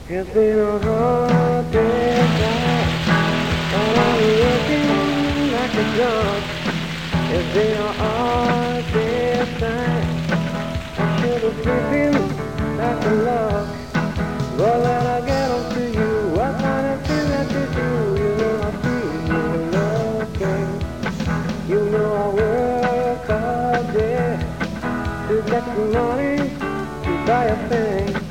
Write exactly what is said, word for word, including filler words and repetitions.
It's been a hard day's life, and I'm working like a dog. It's been a hard day's time. I should have sleeping like a log. But when I get on to you, I find a thing that you do. You know I feel you looking. You know I work all day to get the money to buy a thing.